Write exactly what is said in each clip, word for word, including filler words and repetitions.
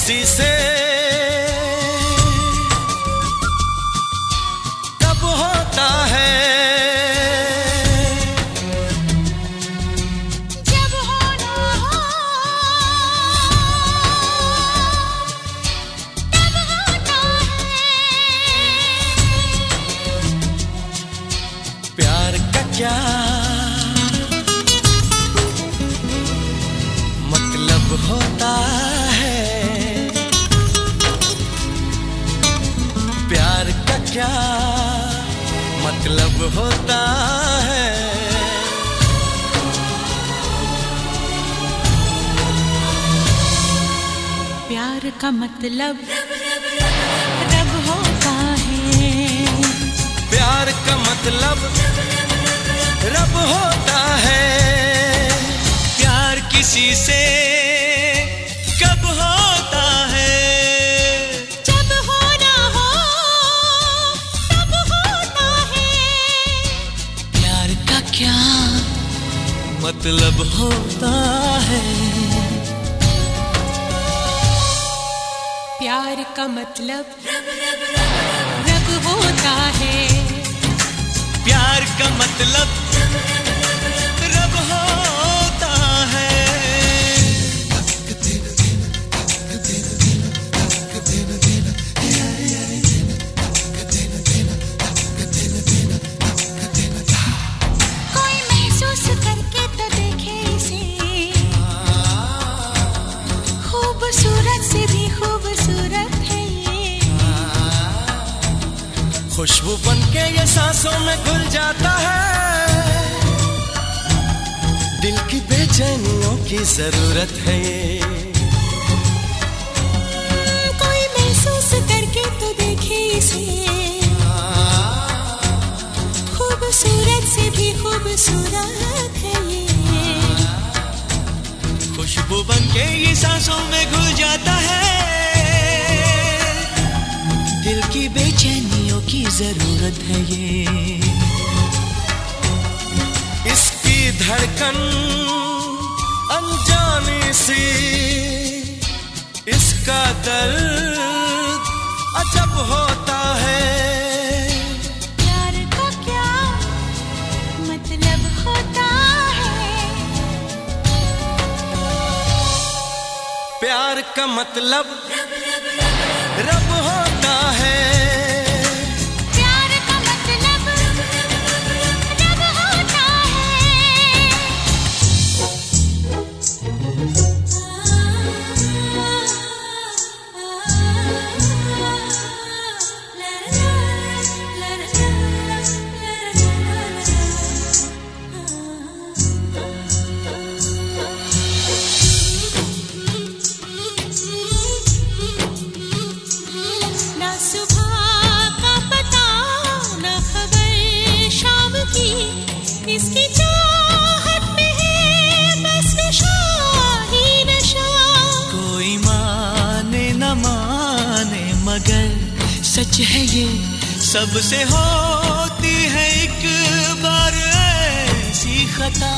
किसी से कब होता है, जब होना हो तब होता है। प्यार का क्या मतलब होता है, प्यार का क्या मतलब होता है। प्यार का मतलब रब होता है, प्यार का मतलब रब होता है। प्यार किसी से कब होता है, जब होना हो तब होता है। प्यार का क्या मतलब होता है। प्यार का मतलब रब होता है, प्यार का मतलब रब होता है। कोई महसूस करके तो देखे इसे, खूबसूरत से भी खूबसूरत है ये। खुशबू बनके ये सांसों में घुल जाता है, दिल की बेचैनियों की जरूरत है ये। कोई महसूस करके तो देखे इसे, खूबसूरत से भी खूबसूरत है ये। खुशबू बनके ये सांसों में घुल जाता है, दिल की बेचैनियों की जरूरत है ये। इसकी धड़कन अनजानी सी, इसका दर्द अजब होता है। प्यार का क्या मतलब होता है, प्यार का मतलब रब होता है। प्यार का मतलब रब होता ना सुबह का पता ना खबर शाम की, इसकी चाहत में है बस नशा ही नशा। कोई माने न माने मगर सच है ये, सबसे होती है एक बार ऐसी खता।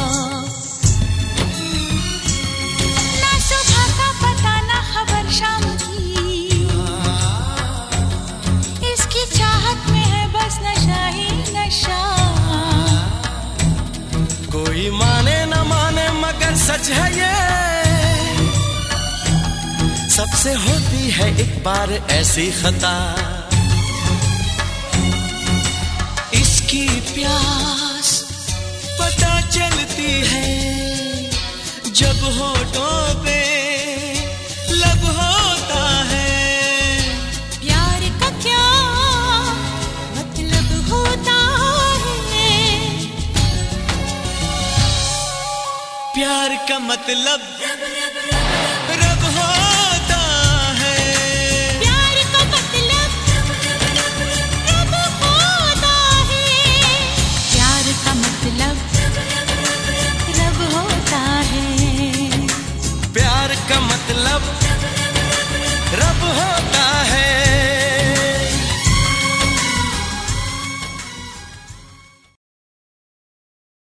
ना सुबह का पता ना खबर शाम की, इसकी चाहत में है बस नशा ही नशा। कोई माने न माने मगर सच है ये, सबसे होती है एक बार ऐसी खता। इसकी प्यास पता चलती है जब होठों पे लब होता है। प्यार का क्या मतलब होता है, प्यार का मतलब